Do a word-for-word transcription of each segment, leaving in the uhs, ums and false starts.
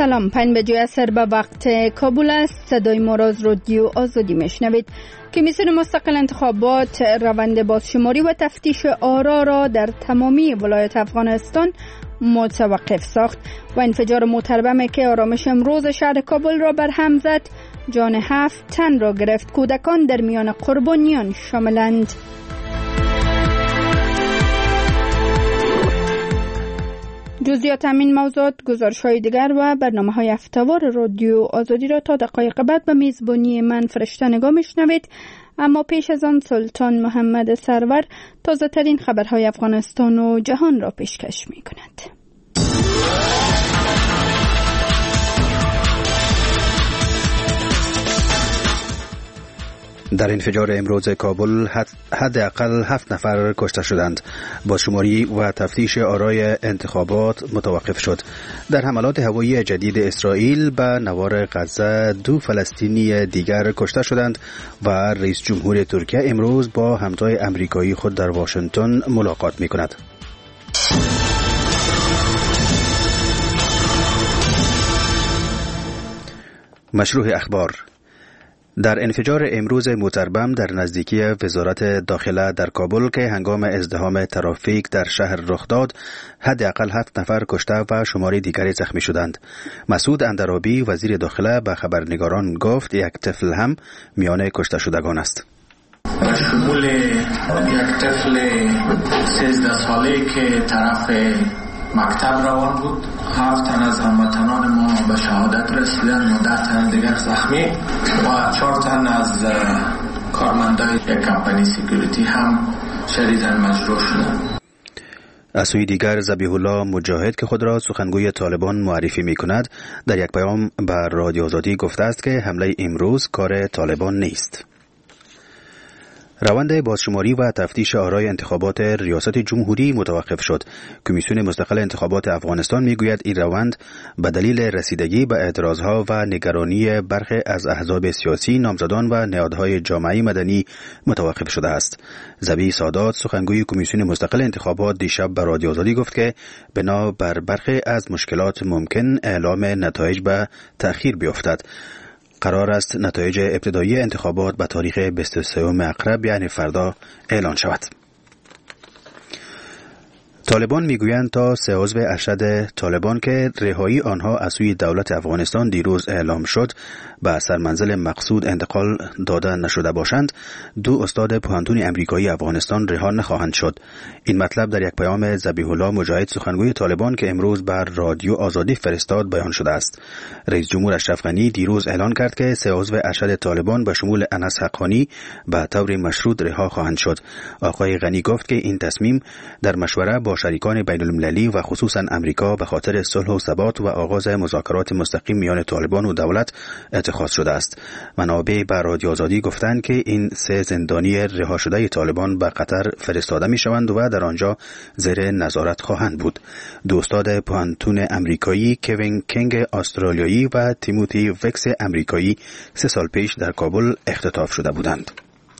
سلام، پنج بجه عصر به وقت کابل است. صدای ما را از رادیو آزادی میشنوید. کمیسیون مستقل انتخابات روند بازشماری و تفتیش آرا را در تمامی ولایات افغانستان متوقف ساخت و انفجار موتر که آرامش امروز شهر کابل را برهم زد جان هفت تن را گرفت. کودکان در میان قربانیان شاملند. جزئیات همین موضوعات، گزارش‌های دیگر و برنامه‌های هفته‌وار رادیو آزادی را تا دقایق بعد به میزبانی من فرشته نگاه میشنوید. اما پیش از آن سلطان محمد سرور تازه ترین خبرهای افغانستان و جهان را پیشکش می‌کند. در انفجار امروز کابل حداقل هفت نفر کشته شدند. بازشماری و تفتیش آرای انتخابات متوقف شد. در حملات هوایی جدید اسرائیل به نوار غزه دو فلسطینی دیگر کشته شدند و رئیس جمهور ترکیه امروز با همتای امریکایی خود در واشنگتن ملاقات می‌کند. مشروع اخبار. در انفجار امروز موتربم در نزدیکی وزارت داخله در کابل که هنگام ازدحام ترافیک در شهر رخ داد، حداقل هفت نفر کشته و شماری دیگری زخمی شدند. مسعود اندرابی وزیر داخله به خبرنگاران گفت یک طفل هم میان کشته شدگان است. شمول یک طفل سیزده ساله که طرف مکتب روان بود، هفت تن از هموطنان ما به شهادت رسیدن و ده تن دیگر زخمی و چهار تن از کارمندای یک کمپانی سکیوریتی هم شدیداً مجروح شدند. از سوی دیگر ذبیح الله مجاهد که خود را سخنگوی طالبان معرفی می کند در یک پیام به رادیو آزادی گفته است که حمله امروز کار طالبان نیست. روند بازشماری و تفتیش آرای انتخابات ریاست جمهوری متوقف شد. کمیسیون مستقل انتخابات افغانستان میگوید این روند به دلیل رسیدگی به اعتراضها و نگرانی برخی از احزاب سیاسی، نامزدان و نهادهای جامعه مدنی متوقف شده است. ذبیح سادات سخنگوی کمیسیون مستقل انتخابات دیشب به رادیو آزادی گفت که بنا بر برخی از مشکلات ممکن اعلام نتایج به تأخیر بیفتد. قرار است نتایج ابتدایی انتخابات به تاریخ بیست و سوم اکتبر یعنی فردا اعلان شود. طالبان میگویند تا سه عضو ارشد طالبان که رهایی آنها از سوی دولت افغانستان دیروز اعلام شد به سرمنزل مقصود انتقال داده نشده باشند، دو استاد پوهنتون امریکایی افغانستان رها نخواهند شد. این مطلب در یک پیام ذبیح الله مجاهد سخنگوی طالبان که امروز بر رادیو آزادی فرستاد بیان شده است. رئیس جمهور اشرف غنی دیروز اعلان کرد که سه عضو ارشد طالبان به شمول انس حقانی به طور مشروط رها خواهند شد. آقای غنی گفت که این تصمیم در مشوره با شریکان بین المللی و خصوصا امریکا به خاطر صلح و ثبات و آغاز مذاکرات مستقیم میان طالبان و دولت اتخاذ شده است. منابع به رادیو آزادی گفتند که این سه زندانی رها شده طالبان به قطر فرستاده می شوند و در آنجا زیر نظارت خواهند بود. دو استاد پوهنتون امریکایی کوین کینگ استرالیایی و تیموتی وکس امریکایی سه سال پیش در کابل اختطاف شده بودند.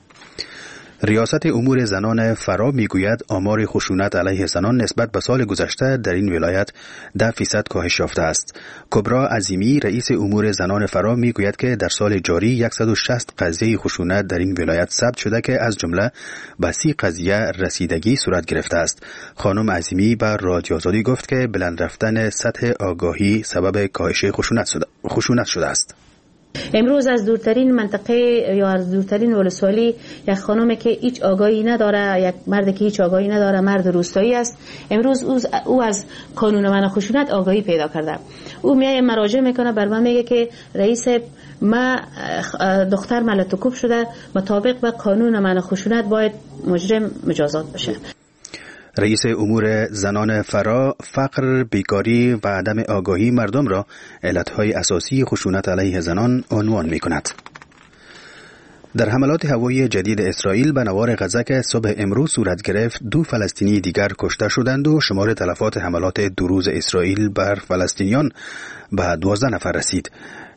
ریاست امور زنان فرا میگوید آمار خشونت علیه زنان نسبت به سال گذشته در این ولایت ده فیصد کاهش یافته است. کبرا عظیمی رئیس امور زنان فرا میگوید که در سال جاری صد و شصت قضیه خشونت در این ولایت ثبت شده که از جمله به سی قضیه رسیدگی صورت گرفته است. خانم عظیمی بر رادیو آزادی گفت که بلند رفتن سطح آگاهی سبب کاهش خشونت شده است. امروز از دورترین منطقه یا از دورترین ولسوالی یک خانمی که هیچ آگاهی نداره، یک مرد که هیچ آگاهی نداره، مرد روستایی است، امروز او از قانون منع خشونت آگاهی پیدا کرده. او میای مراجعه میکنه، بر من میگه که رئیس ما دختر ملتوکوب شده، مطابق به قانون منع خشونت باید مجرم مجازات بشه. رئیس امور زنان فرا فقر، بیکاری و عدم آگاهی مردم را علتهای اساسی خشونت علیه زنان عنوان می کند. در حملات هوایی جدید اسرائیل به نوار غزه که صبح امروز صورت گرفت، دو فلسطینی دیگر کشته شدند و شمار تلفات حملات دو روز اسرائیل بر فلسطینیان به دوازده نفر رسید.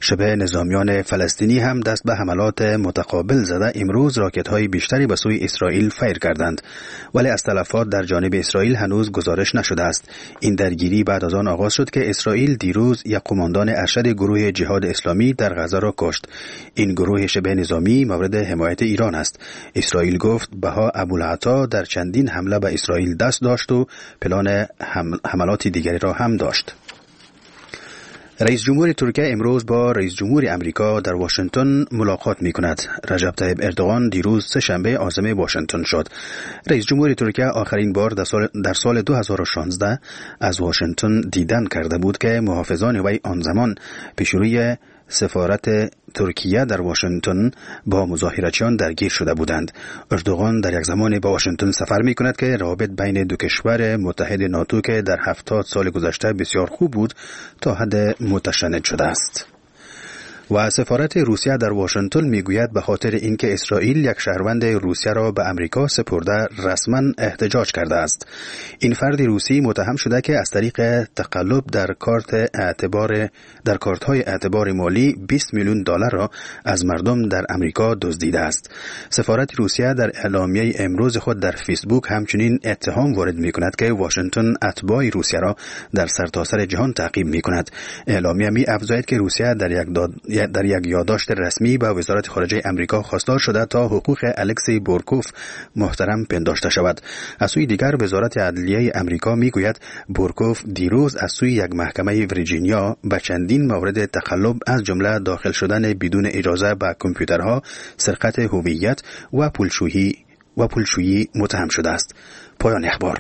شبه نظامیان فلسطینی هم دست به حملات متقابل زده امروز راکت‌های بیشتری به سوی اسرائیل فیر کردند، ولی از تلفات در جانب اسرائیل هنوز گزارش نشده است. این درگیری بعد از آن آغاز شد که اسرائیل دیروز یک قماندان ارشد گروه جهاد اسلامی در غزه را کشت. این گروه شبه نظامی مورد حمایت ایران است. اسرائیل گفت بها ابوالعطا در چندین حمله به اسرائیل دست داشت و پلان حملات دیگری را هم داشت. رئیس جمهور ترکیه امروز با رئیس جمهور امریکا در واشنگتن ملاقات می کند. رجب طیب اردوغان دیروز سه شنبه عازم واشنگتن شد. رئیس جمهور ترکیه آخرین بار در سال, در سال دو هزار و شانزده از واشنگتن دیدن کرده بود که محافظان وی آن زمان پیشروی سفارت ترکیه در واشنگتن با مظاهرچیان درگیر شده بودند. اردوغان در یک زمان با واشنگتن سفر می کند که روابط بین دو کشور متحد ناتو که در هفتاد سال گذشته بسیار خوب بود تا حد متشنج شده است. و سفارت روسیه در واشنگتن میگوید به خاطر اینکه اسرائیل یک شهروند روسیه را به امریکا سپرده رسما احتجاج کرده است. این فرد روسی متهم شده که از طریق تقلب در کارت اعتبار در کارت‌های اعتبار مالی بیست میلیون دلار را از مردم در امریکا دزدیده است. سفارت روسیه در اعلامیه امروز خود در فیسبوک همچنین اتهام وارد می‌کند که واشنگتن اتباع روسیه را در سرتاسر جهان تعقیب می‌کند. اعلامیه می‌افزاید که روسیه در یک داد در یک یادداشت رسمی به وزارت خارجه امریکا خواستار شده تا حقوق الکسی بورکوف محترم پنداشته شود. از سوی دیگر وزارت عدلیه امریکا میگوید بورکوف دیروز از سوی یک محکمه ویرجینیا به چندین مورد تقلب از جمله داخل شدن بدون اجازه به کامپیوترها، سرقت هویت و پولشویی و پولشویی متهم شده است. پایان اخبار.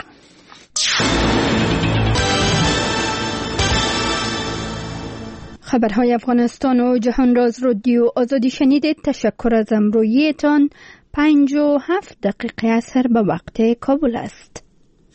خبرهای افغانستان و جهان راز رادیو آزادی شنیدید. تشکر از همراهیتان. پنج و هفت دقیقه اثر به وقت کابل است.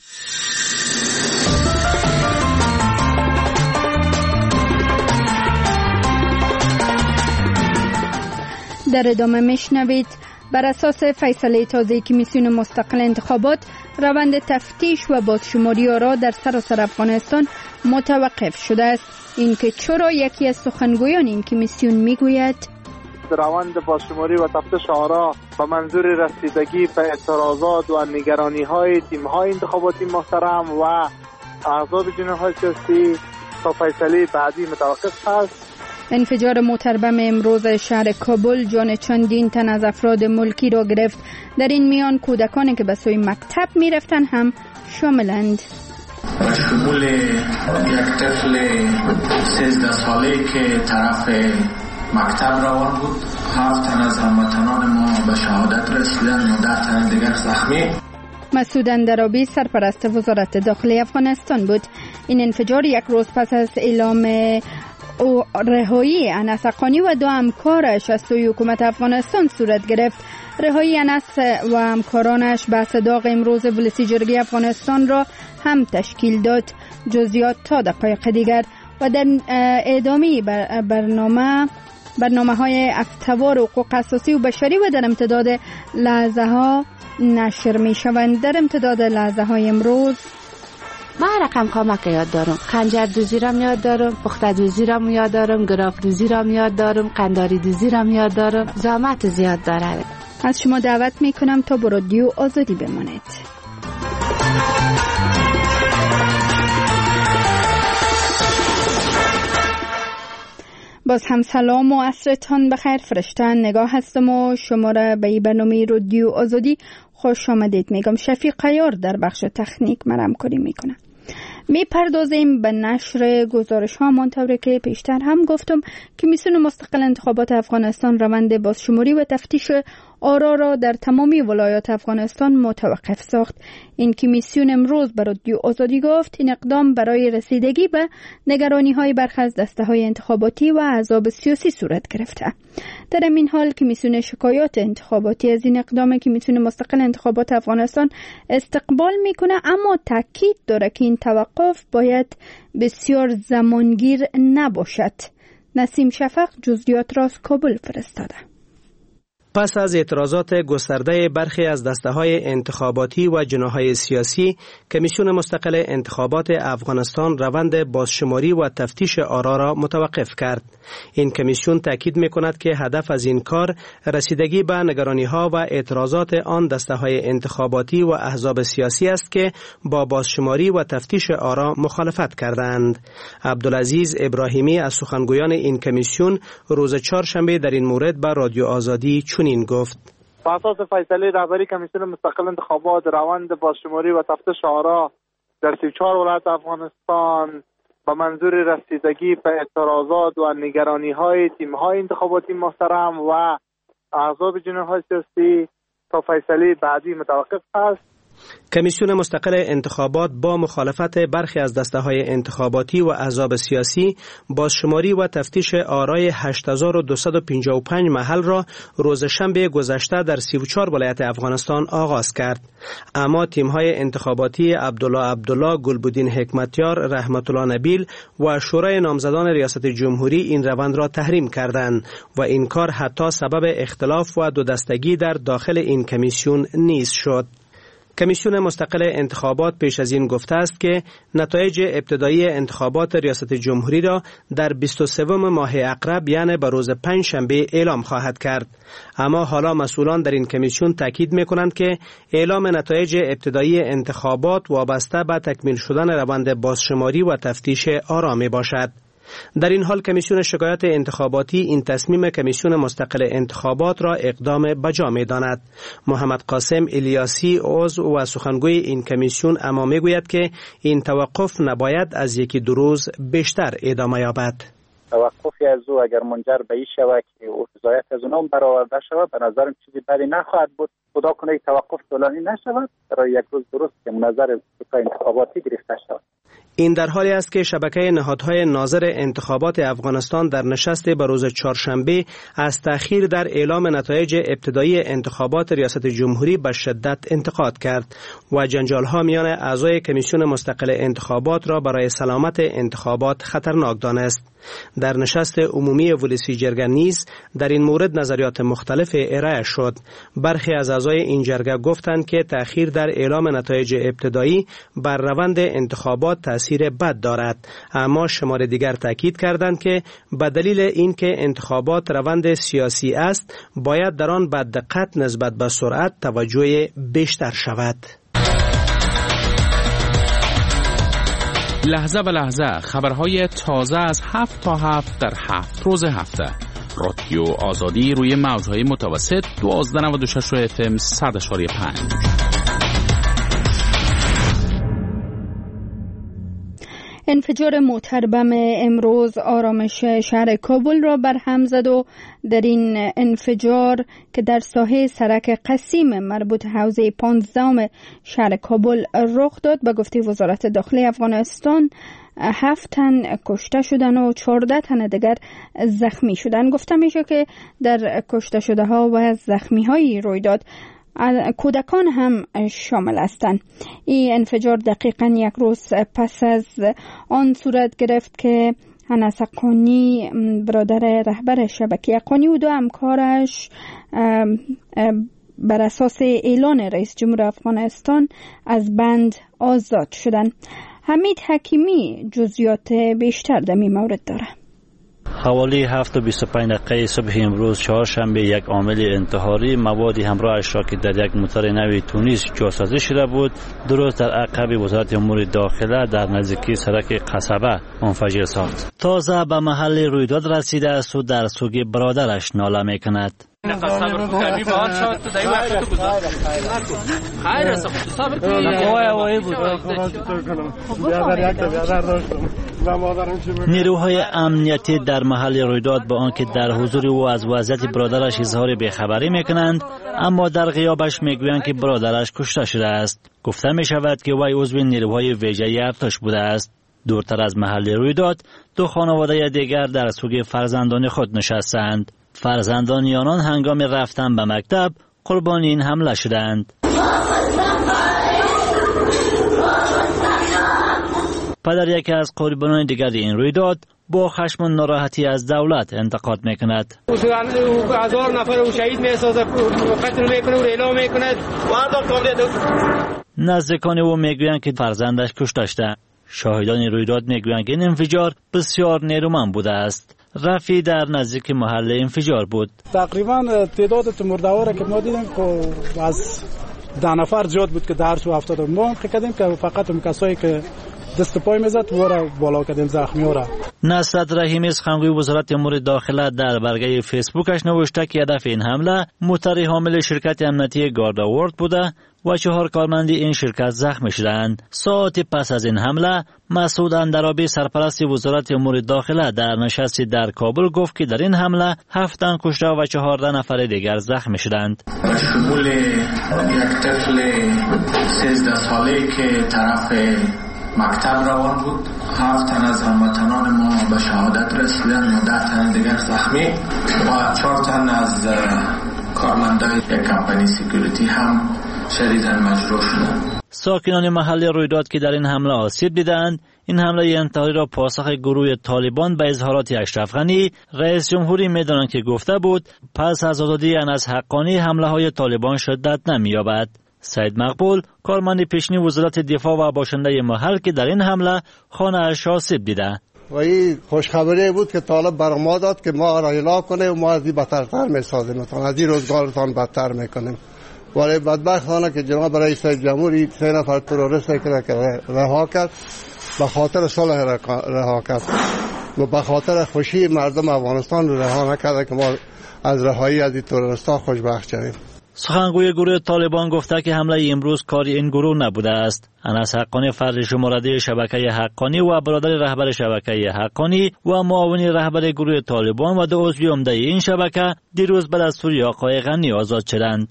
در ادامه میشنوید بر اساس فیصله تازه کمیسیون مستقل انتخابات روند تفتیش و بازشماری آرا در سراسر افغانستان متوقف شده است. اینکه چرا یکی از سخنگویان این کمیسیون میگوید روند بازشماری و تفتیش آرا به منظور رسیدگی به اعتراضات و نگرانی‌های تیم‌های انتخاباتی محترم و احزاب جناح‌های سیاسی تا فیصله بعدی متوقف است. انفجار موتربم امروز شهر کابل جان چندین تن از افراد ملکی را گرفت. در این میان کودکانی که به سوی مکتب می‌رفتند هم شاملند. و شمول یک طفل سیزده ساله که طرف مکتب روان بود. هفت تن از هموطنان ما به شهادت رسیدن و ده تن دیگر زخمی. مسعود اندرابی سرپرست وزارت داخلی افغانستان بود. این انفجار یک روز پس از اعلام او رهایی انس حقانی و دو همکارش از سوی حکومت افغانستان صورت گرفت. رهایی انس و همکارانش به صداق امروز پلیس جرگه افغانستان را هم تشکیل داد. جزئیات تا دقایق دیگر. و در ادامه برنامه برنامه های افتوار حقوق اساسی و بشری و در امتداد لحظه ها نشر می شوند. در امتداد لحظه های امروز ما رقم کامک یاد دارم، خنجر دوزی را یاد دارم، پخته دوزی را یاد دارم، گراف دوزی را یاد دارم، قنداری دوزی را یاد دارم. زحمت زیاد داره. از شما دعوت می کنم تا با رادیو آزادی بمانید. باز هم سلام و عصرتان بخیر. فرشته نگاه هستم و شما را به این برنامه رادیو آزادی خوش آمدید میگم. شفیق قیار در بخش تکنیک من همکاری میکنه. می پردازیم به نشر گزارش ها منطوری که پیشتر هم گفتم کمیسیون مستقل انتخابات افغانستان روند بازشماری و تفتیش آرا را در تمامی ولایات افغانستان متوقف ساخت. این کمیسیون امروز به رادیو آزادی گفت این اقدام برای رسیدگی به نگرانی های برخی از دسته های انتخاباتی و احزاب سیاسی صورت گرفته. در این حال کمیسیون شکایات انتخاباتی از این اقدام کمیسیون مستقل انتخابات افغانستان استقبال میکنه، اما تاکید داره که این توقف باید بسیار زمانگیر نباشد. نسیم شفق جزئیات را از کابل فرستاده. پس از اعتراضات گسترده برخی از دسته‌های انتخاباتی و جناح‌های سیاسی، کمیسیون مستقل انتخابات افغانستان روند بازشماری و تفتیش آرا را متوقف کرد. این کمیسیون تاکید می‌کند که هدف از این کار رسیدگی به نگرانی‌ها و اعتراضات آن دسته‌های انتخاباتی و احزاب سیاسی است که با بازشماری و تفتیش آرا مخالفت کردند. عبدالعزیز ابراهیمی از سخنگویان این کمیسیون روز چهارشنبه در این مورد به رادیو آزادی چنین گفت: بر اساس فیصله رهبری کمیسیون مستقل انتخابات، روند بازشماری و تفتیش آرا در سی و چهار ولایت افغانستان به منظور رسیدگی به اعتراضات و نگرانی‌های تیم‌های انتخاباتی محترم و احزاب جناح‌های سیاسی تا فیصله بعدی متوقف است. کمیسیون مستقل انتخابات با مخالفت برخی از دسته‌های انتخاباتی و احزاب سیاسی بازشماری و تفتیش آرای هشت هزار و دویست و پنجاه و پنج محل را روز شنبه گذشته در سی و چهار ولایت افغانستان آغاز کرد. اما تیم‌های انتخاباتی عبدالله عبدالله، گلبدین حکمتیار، رحمت الله نبیل و شورای نامزدان ریاست جمهوری این روند را تحریم کردند و این کار حتی سبب اختلاف و دو دستگی در داخل این کمیسیون نیز شد. کمیسیون مستقل انتخابات پیش از این گفته است که نتایج ابتدایی انتخابات ریاست جمهوری را در بیست و سوم ماه اقرب یعنی به روز پنج شنبه اعلام خواهد کرد. اما حالا مسئولان در این کمیسیون تاکید می‌کنند که اعلام نتایج ابتدایی انتخابات وابسته به تکمیل شدن روند بازشماری و تفتیش آرا میباشد. در این حال کمیسیون شکایات انتخاباتی این تصمیم کمیسیون مستقل انتخابات را اقدام بجا می‌داند. محمد قاسم الیاسی عضو و سخنگوی این کمیسیون اما میگوید که این توقف نباید از یکی دو روز بیشتر ادامه یابد. توقفی از او اگر منجر به این شود که رضایت از اونها برآورده شود، به نظرم چیزی بدی نخواهد بود. خدا کنه این توقف طولانی نشود، برای یک روز درست که نظر انتخاباتی گرفته شود. این در حالی است که شبکه نهادهای ناظر انتخابات افغانستان در نشست به روز چهارشنبه از تأخیر در اعلام نتایج ابتدایی انتخابات ریاست جمهوری به شدت انتقاد کرد و جنجال‌ها میان اعضای کمیسیون مستقل انتخابات را برای سلامت انتخابات خطرناک دانست. در نشست عمومی ولسی جرگه نیز در این مورد نظریات مختلف ارائه شد. برخی از اعضای این جرگه گفتند که تأخیر در اعلام نتایج ابتدایی بر روند انتخابات تأثیر بد دارد، اما شمار دیگر تاکید کردند که به دلیل اینکه انتخابات روند سیاسی است باید در آن با دقت نسبت به سرعت توجه بیشتر شود. لحظه به لحظه خبرهای تازه از هفت تا هفت در هفت روز هفته. رادیو آزادی روی موجهای متوسط دوازده نود و شش اف ام صد اشاری پنج. انفجار موتر بم امروز آرامش شهر کابل را برهم زد و در این انفجار که در ساحه سرک قسیم مربوط حوزه پانزدهم شهر کابل رخ داد، به گفته وزارت داخلی افغانستان هفت تن کشته شدن و چهارده تن دیگر زخمی شدن. گفته میشه که در کشته شده ها و زخمی هایی روی داد کودکان هم شامل هستند. این انفجار دقیقاً یک روز پس از آن صورت گرفت که انس حقانی برادر رهبر شبکه حقانی و دو همکارش بر اساس اعلان رئیس جمهور افغانستان از بند آزاد شدند. حمید حکیمی جزئیات بیشتر در این مورد داره. حوالی هفت و بیست و پنج دقیقه صبح امروز چهارشنبه یک عامل انتحاری موادی همراهش را که در یک موتور نوی تونیس جاسازی شده بود درست در عقب وزارت امور داخله در نزدیکی سرک قصبه منفجر ساخت. تازه به محل رویداد رسیده است و در سوگ برادرش ناله میکند. نیروهای امنیتی در محل رویداد با آنکه در حضور او از وضعیت برادرش اظهار بیخبری میکنند، اما در غیابش میگویند که برادرش کشته شده است. گفته می شود که وی عضو نیروهای ویژه ارتش بوده است. دورتر از محل رویداد دو خانواده دیگر در سوگ فرزندان خود نشستند. فرزندان آنان هنگام رفتن به مکتب قربانی این حمله شدند. پدر یکی از قربانیان دیگر این رویداد با خشم و ناراحتی از دولت انتقاد میکند. هزار نفر او شهید میسازه، قتل میکنه و اعلام میکنه. نزدیکان او میگویند که فرزندش کشته شده. شاهدان رویداد میگویند که این انفجار بسیار نیرومند بوده است. رفی در نزدیک محل انفجار بود. تقریبا تعداد مرده‌ها که ما دیدیم که از ده نفر زیاد بود که در تو افتاد. ما فکر کردیم که فقط اون کسایی که دست پای میزد و را بالا کردیم زخمی‌ها را. نصرت رحیمی سخنگوی وزارت امور داخله در برگه فیسبوکش نوشته که هدف این حمله موتر حامل شرکت امنیتی گارد آورد بوده و چهار کارمند این شرکت زخمی شدند. ساعت پس از این حمله مسعود اندرابی سرپرست وزارت امور داخله در نشستی در کابل گفت که در این حمله هفت تن کشته و چهارده نفر دیگر زخمی شدند. شمول یک طفل سیزده ساله که طرف مکتب روان بود، هفت تن از هموطنان ما به شهادت رسیدند و ده تن دیگر زخمی و چهار تن از کارمندان یک کمپانی سکیوریتی هم شدیداً مجروح شدند. ساکنان محل رویداد که در این حمله آسیب دیدند، این حمله انتحاری را پاسخ گروه طالبان به اظهارات اشرف غنی رئیس جمهوری می‌دانند که گفته بود پس از آزادی انس حقانی حمله های طالبان شدت نمی‌یابد. سید مقبول کارمند پیشین وزارت دفاع و باشنده محل که در این حمله خانه اش آسیب دیده. و این خوشخبری بود که طالب بر ما داد که ما را اعلام کنه و ما از این بدتر می‌سازیم، از این روزگارتان بدتر می‌کنیم. ولی بدبختانه که جناب رئیس جمهوری سه نفر تروریست که رها کرد، به خاطر صلح رها کرد و به خاطر خوشی مردم افغانستان رها نکرده که ما از رهایی از این تروریست‌ها خوشبخت شویم. سخنگوی گروه طالبان گفته که حمله امروز کاری این گروه نبوده است. انس حقانی فرد شمارده شبکه حقانی و برادر رهبر شبکه حقانی و معاون رهبر گروه طالبان و دو عضو عمده این شبکه دیروز به دستور آقای غنی آزاد شدند.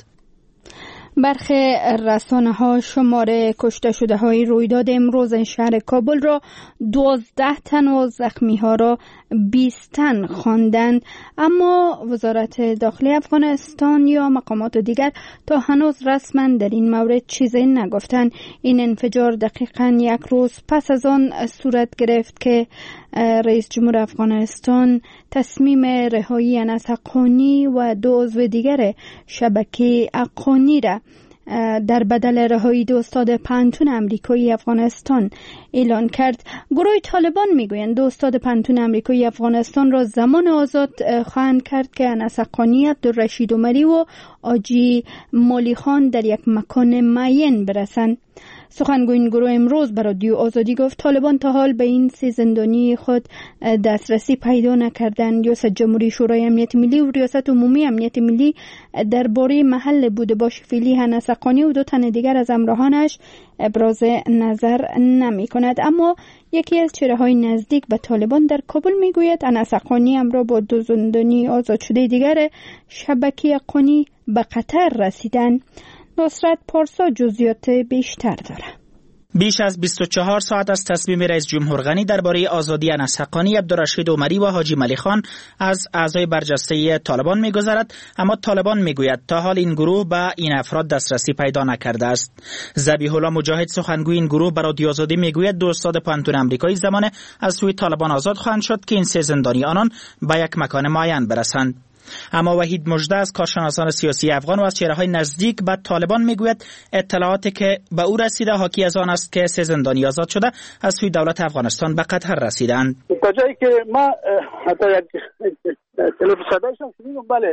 برخی رسانه‌ها شماره کشته شده های رویداد امروز شهر کابل را دوازده تن و زخمی ها را بیست تن خواندند، اما وزارت داخلی افغانستان یا مقامات دیگر تا هنوز رسما در این مورد چیزی نگفتند. این انفجار دقیقاً یک روز پس از آن صورت گرفت که رئیس جمهور افغانستان تصمیم رهایی انس حقانی و دو عضو دیگر شبکه حقانی را در بدل رهایی دو استاد پنهتون امریکایی افغانستان اعلان کرد. گروه طالبان میگویند دو استاد پنهتون امریکایی افغانستان را زمان آزاد خواهند کرد که انس حقانی، عبدالرشید عمری و آجی مولی خان در یک مکان معین برسند. سخنگوی این گروه امروز به رادیو آزادی گفت طالبان تا حال به این سه زندانی خود دسترسی پیدا نکردند. ریاست جمهوری شورای امنیت ملی و ریاست عمومی امنیت ملی درباره محل بوده باش فعلی انس حقانی و دو تن دیگر از همراهانش ابراز نظر نمی کند. اما یکی از چهره‌های نزدیک به طالبان در کابل میگوید انس حقانی همراه با دو زندانی آزاد شده دیگر شبکه حقانی به قطر رسیدند. نصرت پارسا جزئیات بیشتر داره. بیش از بیست و چهار ساعت از تصمیم رئیس جمهور غنی درباره آزادی انس حقانی، عبدالرشید عمری و حاجی ملی خان از اعضای برجسته طالبان می‌گذرد، اما طالبان میگوید تا حال این گروه به این افراد دسترسی پیدا نکرده است. ذبیح الله مجاهد سخنگوی این گروه به رادیو آزادی میگوید دو استاد پنهتون آمریکایی زمانه از سوی طالبان آزاد خواهند شد که این سه زندانی آنان به یک مکان معین برسند. اما وحید مژده از کارشناسان سیاسی افغان و از چهره‌های نزدیک به طالبان میگوید اطلاعاتی که به او رسیده حاکی از آن است که سه زندانی آزاد شده از سوی دولت افغانستان به قطر رسیدند. تا جایی که ما حتی یک تلفن صدایش هم شنیدم، بله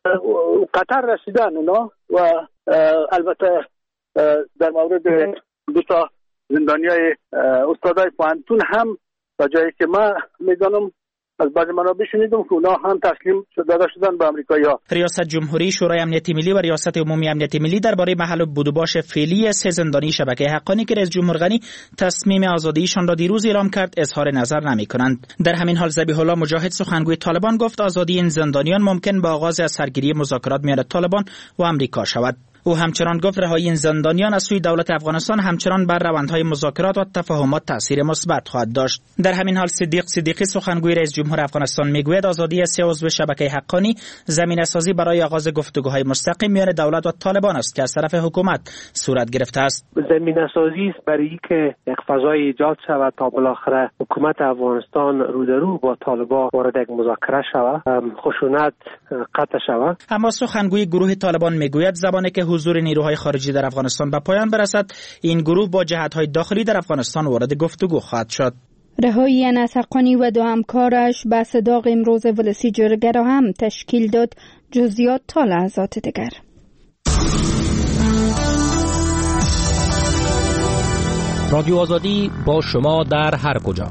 قطر رسیدن اونا و البته در مورد دو تا زندانیای استادای پانتون هم تا جایی که ما میدانم از بعض منابع شنیدم که اونا هم تسلیم داده شدن به آمریکایی‌ها. ریاست جمهوری شورای امنیت ملی و ریاست عمومی امنیت ملی درباره محل بود و باش فعلی سه زندانی شبکه حقانی که رئیس جمهور غنی تصمیم آزادیشان را دیروز اعلام کرد اظهار نظر نمی‌کنند. در همین حال ذبیح الله مجاهد سخنگوی طالبان گفت آزادی این زندانیان ممکن با آغاز از سرگیری مذاکرات میان طالبان و آمریکا شود. او همچنان گفت رهایی این زندانیان از سوی دولت افغانستان همچنان بر روندهای مذاکرات و تفاهمات تاثیر مثبت خواهد داشت. در همین حال صدیق صدیقی سخنگوی رئیس جمهور افغانستان میگوید آزادی سه عضو شبکه حقانی زمینه‌سازی برای آغاز گفتگوهای مستقیم میان دولت و طالبان است که از طرف حکومت صورت گرفته است. زمینه‌سازی است برای اینکه یک فضای ایجاد شود تا بالاخره حکومت افغانستان رو در رو با طالبان وارد یک مذاکره شود، خشونت قطع شود. اما سخنگوی گروه طالبان میگوید زمانی که حضور نیروهای خارجی در افغانستان به پایان برسد این گروه با جهت‌های داخلی در افغانستان وارد گفتگو خواهد شد. رهایی انس حقانی و دو همکارش به صداق امروز ولسی جرگه را هم تشکیل داد. جزئیات تا لحظات دیگر. رادیو آزادی با شما در هر کجا.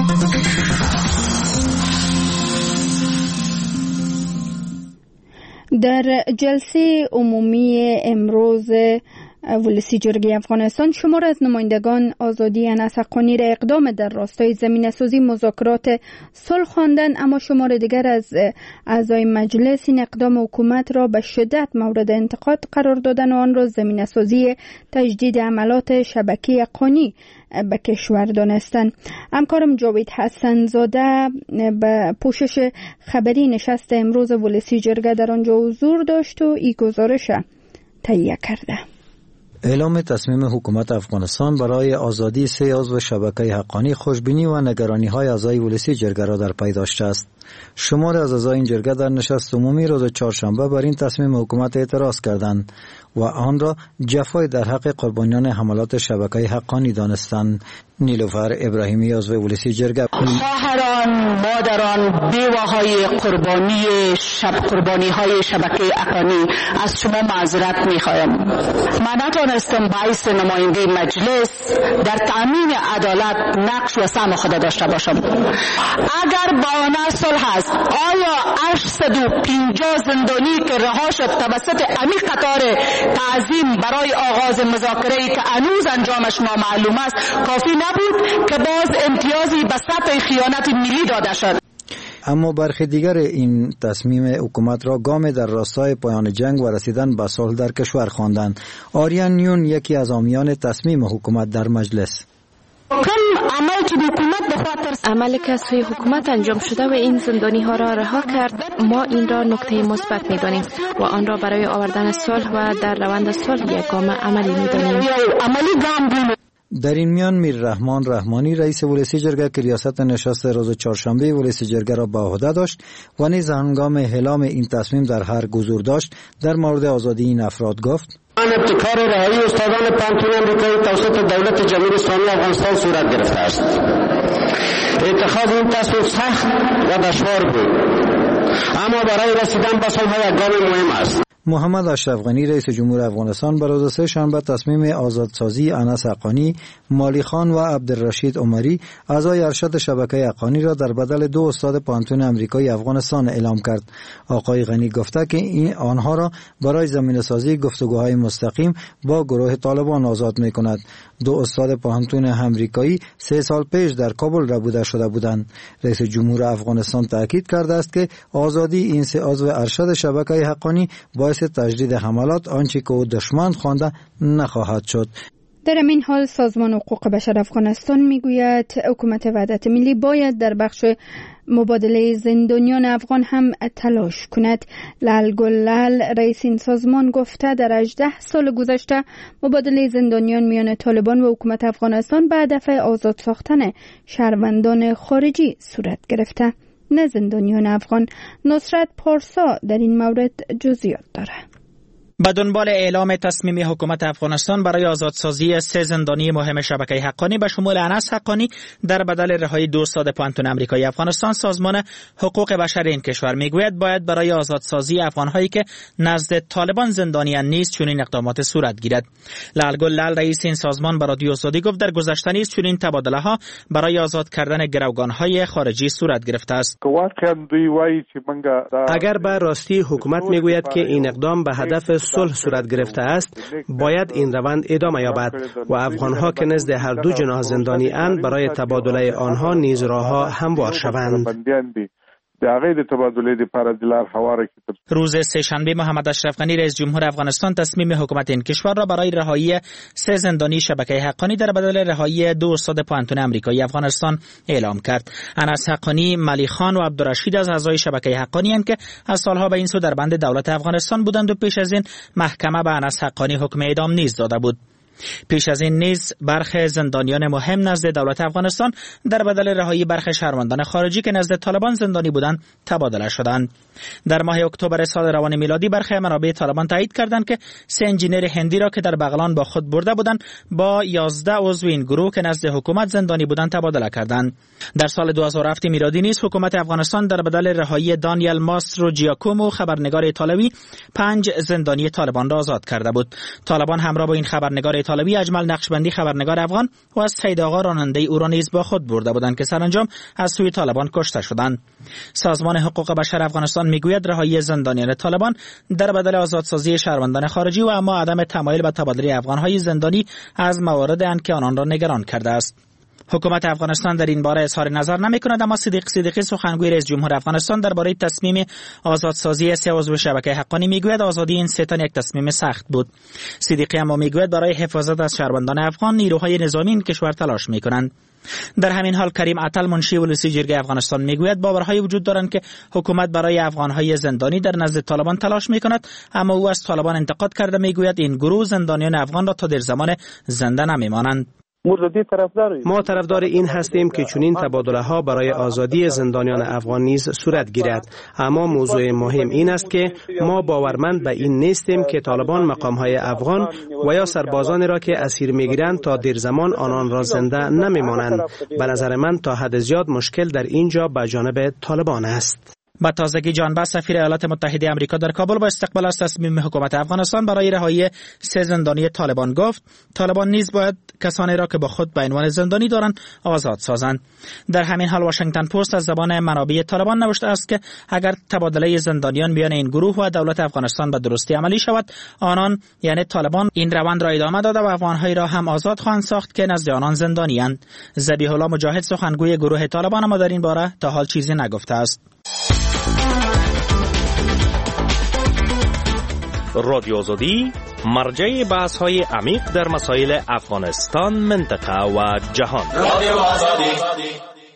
در جلسه عمومی امروز ولسی جرگه افغانستان شمار از نمایندگان آزادی انس حقانی را اقدام در راستای زمینه‌سازی مذاکرات صلح خواندند، اما شمار دیگر از اعضای مجلس این اقدام حکومت را به شدت مورد انتقاد قرار دادن و آن را زمینه‌سازی تجدید عملات شبکه حقانی به کشور دانستند. همکارم جاوید حسن زاده به پوشش خبری نشست امروز ولسی جرگه در آنجا حضور داشت و این گزارش تهیه کرده. اعلام تصمیم حکومت افغانستان برای آزادی سه عضو شبکه حقانی خوشبینی و نگرانی‌های اعضای ولسی جرگه را در پی داشته است. شمار از اعضای این جرگه در نشست عمومی روز چهارشنبه بر این تصمیم حکومت اعتراض کردند و آن را جفای در حق قربانیان حملات شبکه حقانی دانستند. نیلوفر ابراهیمی عضو ولسی جرگه: خواهران، مادران، بیواهای قربانی شب قربانی های شبکه حقانی، از شما معذرت میخوایم. من نتوانستم باعث نماینده مجلس در تامین عدالت نقش و سهم خود داشته باشم. اگر بهانه صلح است، آیا هشتصد و پنجاه زندانی که رها شد توسط امی قطار تعظیم برای آغاز مذاکره که هنوز انجامش نامعلوم است کافی نبود که باز امتیازی به سطح خیانت ملی داده شد؟ اما برخی دیگر این تصمیم حکومت را گام در راستای پایان جنگ و رسیدن به صلح در کشور خواندند. آریان نیون یکی از حامیان تصمیم حکومت در مجلس: عملی که از سوی حکومت انجام شده و این زندانی ها را رها کرد ما این را نکته مثبت می دانیم و آن را برای آوردن صلح و در روند صلح یک گام عملی می دانیم. در این میان میر رحمان رحمانی رئیس ولسی جرگه که ریاست نشست روز چهارشنبه ولسی جرگه را به عهده داشت و نیز هنگام اعلام این تصمیم در هر حضور داشت در مورد آزادی این افراد گفت: آن ابتکار رهایی استادان پانتون امریکایی توسط دولت جمهوری اسلامی افغانستان صورت گرفته است. اتخاذ این تصمیم سخت و دشوار بود، اما برای رسیدن به صلح یک گام مهم است. محمد اشرف غنی رئیس جمهور افغانستان بر روز سه شنبه تصمیم آزادسازی انس حقانی، مالی خان و عبدالرشید عمری اعضای ارشد شبکه حقانی را در بدل دو استاد پانتون امریکایی افغانستان اعلام کرد. آقای غنی گفته که این آنها را برای زمینه‌سازی گفتگوهای مستقیم با گروه طالبان آزاد می‌کند. دو استاد پانتون امریکایی سه سال پیش در کابل ربوده شده بودند. رئیس جمهور افغانستان تاکید کرده است که آزادی این سه عضو ارشد شبکه حقانی باعث تجدید حملات آنچه که او دشمن خوانده نخواهد شد. در این حال سازمان حقوق بشر افغانستان میگوید حکومت وحدت ملی باید در بخش مبادله زندانیان افغان هم تلاش کند. لال گلال رئیس این سازمان گفته در هجده سال گذشته مبادله زندانیان میان طالبان و حکومت افغانستان به هدف آزاد ساختن شهروندان خارجی صورت گرفته، نه زندانیان افغان. نصرت پارسا در این مورد جزئیات دارد. به دنبال اعلام تصمیم حکومت افغانستان برای آزادسازی سه زندانی مهم شبکه حقانی به شمول انس حقانی در بدل رهایی دو استاد پانتون امریکایی افغانستان، سازمان حقوق بشر این کشور میگوید باید برای آزادسازی افغانهایی که نزد طالبان زندانیان نیست چنین اقدامات صورت گیرد. لال گلال رئیس این سازمان به رادیو آزادی گفت در گذشته نیز چنین تبادله ها برای آزاد کردن گروگانهای خارجی صورت گرفته است. اگر به راستی حکومت میگوید که این اقدام به هدف صلح صورت گرفته است، باید این روند ادامه یابد و افغانها که نزد هر دو جناح زندانی اند برای تبادله آنها نیز راهها هموار شوند. د هغې د تبادلې لپاره د لار هواره کې تر روز سه‌شنبه محمد اشرف غنی رئیس جمهور افغانستان تصمیم حکومت این کشور را برای رهایی سه زندانی شبکه حقانی در بدل رهایی دو استاد پانتون آمریکایی افغانستان اعلام کرد. انس حقانی، ملی خان و عبدالرشید از اعضای شبکه حقانی اند که از سالها به این سو در بند دولت افغانستان بودند و پیش از این محکمه به انس حقانی حکم اعدام نیز داده بود. پیش از این نیز برخی زندانیان مهم نزد دولت افغانستان در بدل رهایی برخی شهروندان خارجی که نزد طالبان زندانی بودند تبادله شدند. در ماه اکتبر سال روان میلادی برخی منابع طالبان تایید کردند که سه انجینر هندی را که در بغلان با خود برده بودند با یازده عضو این گروه که نزد حکومت زندانی بودند تبادله کردند. در سال دو هزار و هفت میلادی نیز حکومت افغانستان در بدل رهایی دانیل ماسترو جیاکومو خبرنگار طالبی پنج زندانی طالبان را آزاد کرده بود. طالبان همراه با این خبرنگار طالبی اجمل نقشبندی خبرنگار افغان و از سید آقا راننده او را نیز با خود برده بودند که سرانجام از سوی طالبان کشته شدند. سازمان حقوق بشر افغانستان میگوید رهایی زندانیان طالبان در بدل آزادسازی شهروندان خارجی و اما عدم تمایل به تبادله افغانهای زندانی از مواردی اند که آنان را نگران کرده است. حکومت افغانستان در این باره اظهار نظر نمی کند، اما صدیق صدیقی سخنگوی رئیس جمهور افغانستان درباره تصمیم آزادسازی سه عضو شبکه حقانی میگوید آزادی این سه تن یک تصمیم سخت بود. صدیقی اما میگوید برای حفاظت از شهروندان افغان نیروهای نظامی این کشور تلاش میکنند. در همین حال کریم عطل منشی ولسی جرگه افغانستان میگوید باورهایی وجود دارند که حکومت برای افغانهای زندانی در نزد طالبان تلاش میکند، اما او از طالبان انتقاد کرده میگوید این گروه زندانیان افغان را تا در زمان زنده نمیمانند. ما طرفدار این هستیم که چنین تبادله ها برای آزادی زندانیان افغان نیز صورت گیرد، اما موضوع مهم این است که ما باورمند به این نیستیم که طالبان مقام های افغان و یا سربازانی را که اسیر میگیرند تا دیر زمان آنان را زنده نمیمانند. به نظر من تا حد زیاد مشکل در اینجا به جانب طالبان است. با تازگی جان بس سفیر ایالات متحده آمریکا در کابل با استقبال از تصمیم حکومت افغانستان برای رهایی سه زندانی طالبان گفت طالبان نیز باید کسانی را که با خود به عنوان زندانی دارند آزاد سازند. در همین حال واشنگتن پست از زبان منابع طالبان نوشته است که اگر تبادله زندانیان میان این گروه و دولت افغانستان به درستی عملی شود، آنان یعنی طالبان این روند را ادامه داده و افغانهایی را هم آزاد خواهند ساخت که نزد آنان زندانی‌اند. ذبیح الله مجاهد سخنگوی گروه طالبان اما در این باره تا حال چیزی نگفته است. رادیو آزادی مرجع بحث های عمیق در مسائل افغانستان، منطقه و جهان. رادیو آزادی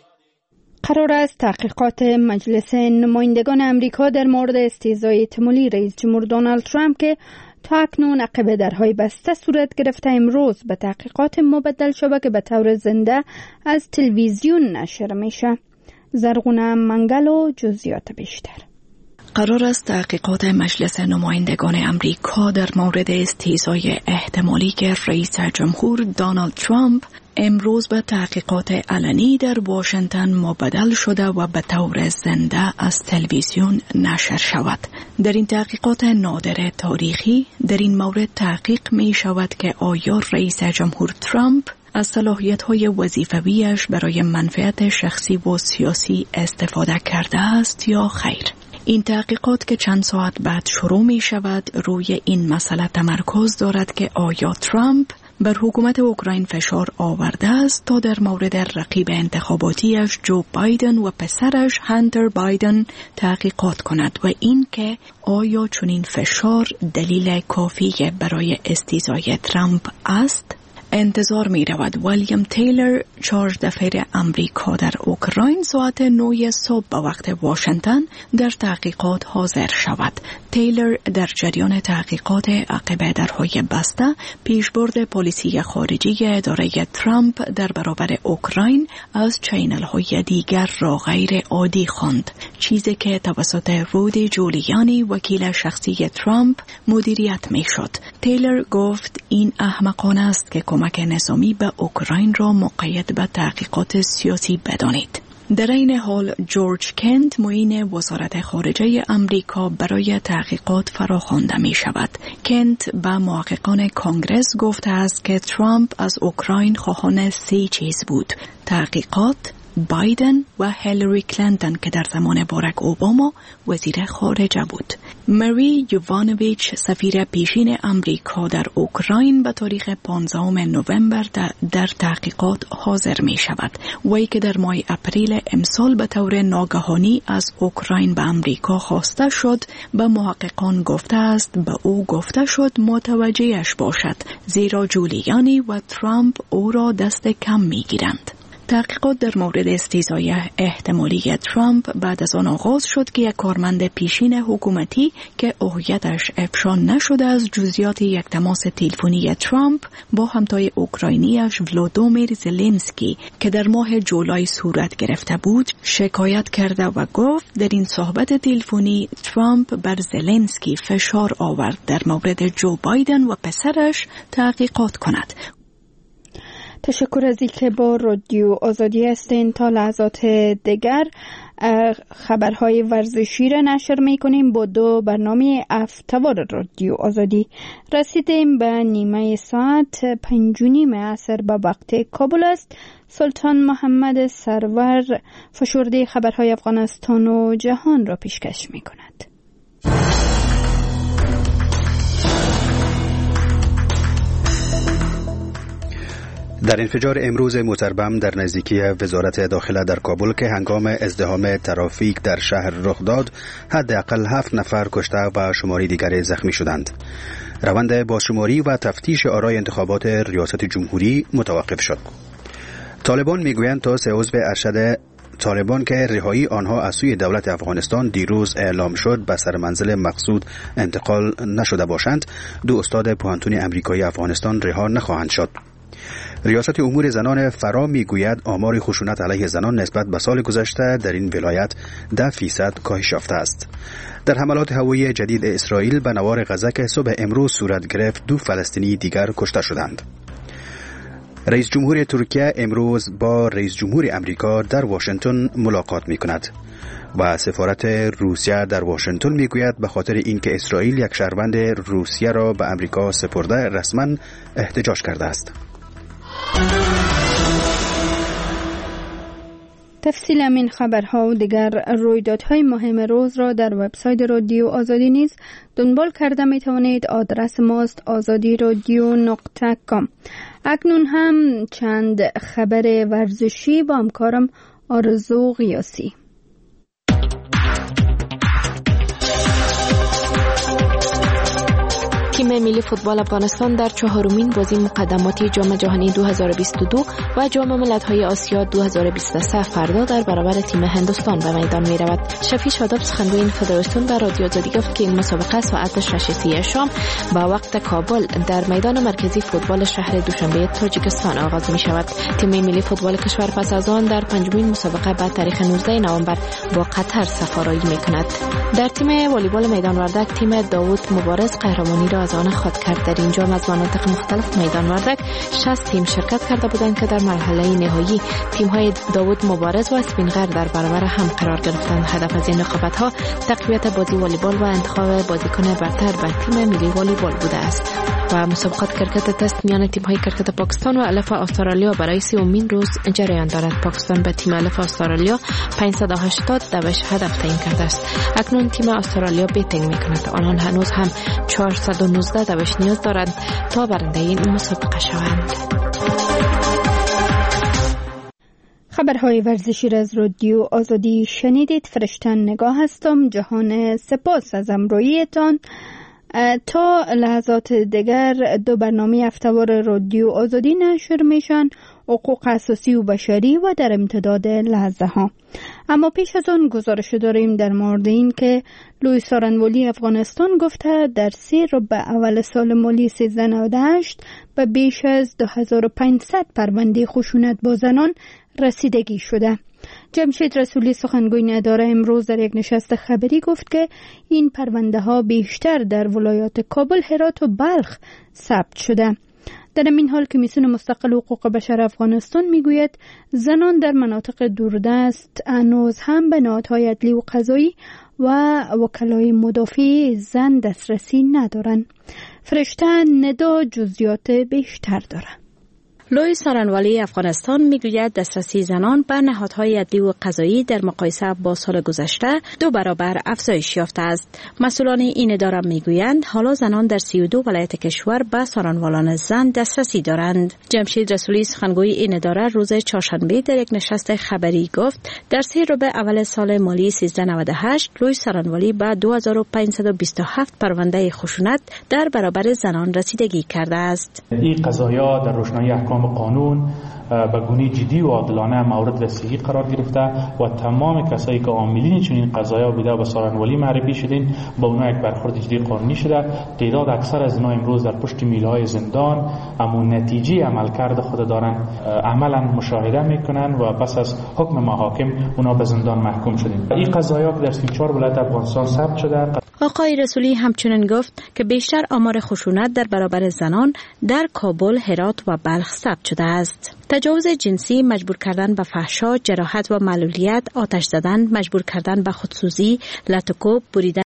قرار است تحقیقات مجلس نمایندگان امریکا در مورد استیضای احتمالی رئیس جمهور دونالد ترامپ که تا اکنون عقب درهای بسته صورت گرفته امروز به تحقیقات مبدل شده که به طور زنده از تلویزیون نشر میشه. زرغونه منگل و جزئیات بیشتر. قرار است تحقیقات مجلس نمایندگان امریکا در مورد استیضای احتمالی که رئیس جمهور دونالد ترامپ امروز به تحقیقات علنی در واشنگتن مبدل شده و به طور زنده از تلویزیون نشر شود. در این تحقیقات نادر تاریخی در این مورد تحقیق می شود که آیا رئیس جمهور ترامپ از صلاحیت‌های وظیفویش برای منفعت شخصی و سیاسی استفاده کرده است یا خیر. این تحقیقات که چند ساعت بعد شروع می شود روی این مسئله تمرکز دارد که آیا ترامپ بر حکومت اوکراین فشار آورده است تا در مورد رقیب انتخاباتیش جو بایدن و پسرش هانتر بایدن تحقیقات کند و این که آیا چنین فشار دلیل کافی برای استیضای ترامپ است. انتظار می رود ویلیام تیلر چارج دفعه امریکا در اوکراین ساعت نه صبح به وقت واشنگتن در تحقیقات حاضر شود. تیلر در جریان تحقیقات عقب درهای بسته پیشبرد پلیسی خارجی اداره ترامپ در برابر اوکراین از چینل های دیگر را غیر عادی خواند، چیزی که توسط رودی جولیانی وکیل شخصی ترامپ مدیریت می شد. تیلر گفت این احمقانه است که کمک نظامی به اوکراین را مقید به تحقیقات سیاسی بدانید. در این حال جورج کنت معین وزارت خارجه امریکا برای تحقیقات فراخوانده می شود. کنت به محققان کانگرس گفته است که ترامپ از اوکراین خواهان سه چیز بود: تحقیقات، بایدن و هیلاری کلینتون که در زمان باراک اوباما وزیر خارجه بود. مری یووانویچ سفیر پیشین امریکا در اوکراین به تاریخ پانزدهم نوامبر در تحقیقات حاضر می شود. وی که در ماه اپریل امسال به طور ناگهانی از اوکراین به امریکا خواسته شد، به محققان گفته است به او گفته شد متوجهش باشد، زیرا جولیانی و ترامپ او را دست کم می گیرند. تحقیقات در مورد استیضای احتمالی ترامپ بعد از آن آغاز شد که یک کارمند پیشین حکومتی که هویتش افشا نشده از جزئیات یک تماس تلفنی ترامپ با همتای اوکراینیش ولودیمیر زلنسکی که در ماه جولای صورت گرفته بود شکایت کرده و گفت در این صحبت تلفنی ترامپ بر زلنسکی فشار آورد در مورد جو بایدن و پسرش تحقیقات کند. تشکر از اینکه با رادیو آزادی هستین. تا لحظات دیگر خبرهای ورزشی را نشر میکنیم با دو برنامه افتوار رادیو آزادی. رسیدیم به نیمه ساعت پنج و نیم عصر به وقت کابل است. سلطان محمد سرور فشرده خبرهای افغانستان و جهان را پیشکش میکند. در انفجار امروز متربم در نزدیکی وزارت داخله در کابل که هنگام ازدحام ترافیک در شهر رخ داد، حداقل هفت نفر کشته و شماری دیگر زخمی شدند. روند بازشماری و تفتیش آرای انتخابات ریاست جمهوری متوقف شد. طالبان میگویند تا سه عضو ارشد طالبان که رهایی آنها از سوی دولت افغانستان دیروز اعلام شد به سر منزل مقصود انتقال نشده باشند، دو استاد پوهنتون امریکایی افغانستان رها نخواهند شد. ریاست امور زنان فرا میگوید آمار خشونت علیه زنان نسبت به سال گذشته در این ولایت ده فیصد کاهش یافته است. در حملات هوایی جدید اسرائیل به نوار غزه که صبح امروز صورت گرفت، دو فلسطینی دیگر کشته شدند. رئیس جمهور ترکیه امروز با رئیس جمهور امریکا در واشنگتن ملاقات می کند و سفارت روسیه در واشنگتن می گوید به خاطر اینکه اسرائیل یک شهروند روسیه را به امریکا سپرده رسما احتجاج کرده است. تفصیل این خبرها و دیگر رویدادهای مهم روز را در وبسایت رادیو آزادی نیز دنبال کرده می توانید. آدرس ماست آزادی رادیو نقطه کام. اکنون هم چند خبر ورزشی با همکارم آرزو قیاسی. تیم ملی فوتبال افغانستان در چهارمین بازی مقدماتی جام جهانی دو هزار و بیست و دو و جام ملت‌های آسیا دو هزار و بیست و سه فردا در برابر تیم هندوستان به میدان می رود. شفیع شاداب سخنگوی این فدراسیون به رادیو آزادی گفت که این مسابقه ساعت شش و سی شام با وقت کابل در میدان مرکزی فوتبال شهر دوشنبه تاجیکستان آغاز می شود. تیم ملی فوتبال کشور پس از آن در پنجمین مسابقه بعد تاریخ نوزده نوامبر با قطر سفارایی می کند. در تیم والیبال میدان وردک تیم داوود مبارز قهرمانی را از آن خود کرد. در این جام از مناطق مختلف میدان وردک شصت تیم شرکت کرده بودند که در مرحله نهایی تیم‌های داوود مبارز و اسپینغر در برابر هم قرار گرفتند. هدف از این رقابت‌ها تقویت بازی والیبال و انتخاب بازیکن برتر بر تیم ملی والیبال بوده است. و مسابقات کرکت تست میان تیم‌های کرکت پاکستان و الف استرالیا برای سومین روز جریان دارد. پاکستان به تیم الف استرالیا پانصد و هشتاد دوش هدف تعیین کرده است. اکنون تیم استرالیا بیتینگ می‌کند. آنان هنوز هم چهارصد و نوزده دوش نیاز دارند تا برنده این مسابقه شوند. خبرهای ورزشی را از رادیو آزادی شنیدید. فرشتن نگاه هستم. جهان سپاس از همراهیتان. تا لحظات دیگر دو برنامه افتوار رادیو آزادی نشر میشن، حقوق اساسی و بشری و در امتداد لحظه ها. اما پیش از آن گزارش داریم در مورد این که لوی سارنوالی افغانستان گفته در سه ربع اول سال مالی سیزده نود و هشت به بیش از دو هزار و پانصد پرونده خشونت با زنان رسیدگی شده. جمشید رسولی سخنگوی اداره امروز در یک نشست خبری گفت که این پرونده ها بیشتر در ولایات کابل، هرات و بلخ ثبت شده. در این حال کمیسیون مستقل حقوق بشر افغانستان میگوید زنان در مناطق دوردست هنوز هم به نهادهای عدلی و قضایی و وکلای مدافع زن دسترسی ندارند. فرشته ندا جزئیات بیشتر دارند. لوی سارنوالی افغانستان میگوید دسترسی زنان به نهادهای عدلی و قضایی در مقایسه با سال گذشته دو برابر افزایش یافته است. مسئولان این اداره میگویند حالا زنان در سی و دو ولایت کشور به سارنوالان زن دسترسی دارند. جمشید رسولی سخنگوی این اداره روز چهارشنبه در یک نشست خبری گفت در سه ربع اول سال مالی سیزده نود و هشت لوی سارنوالی به دو هزار و پانصد و بیست و هفت پرونده خشونت در برابر زنان رسیدگی کرده است. این قضایا در روشنایی احکام قانون به گونه جدی و عادلانه مورد رسیدگی قرار گرفته و تمام کسایی که عاملین چنین قضایا بوده به سارنوالی معرفی شدین با اونها یک برخورد جدی قانونی شده. تعداد اکثر از اینا امروز در پشت میله‌های زندان اما نتیجه عملکرد خود دارن عملا مشاهده میکنن و پس از حکم محاکم اونا به زندان محکوم شدین. این قضایا که در سی و چهار ولایت افغانستان ثبت شده. آقای رسولی همچنین گفت که بیشتر آمار خشونت در برابر زنان در کابل، هرات و بلخ ثبت شده است. تجاوز جنسی، مجبور کردن به فحشا، جراحت و معلولیت، آتش زدن، مجبور کردن به خودسوزی، لطوکوب، بریدن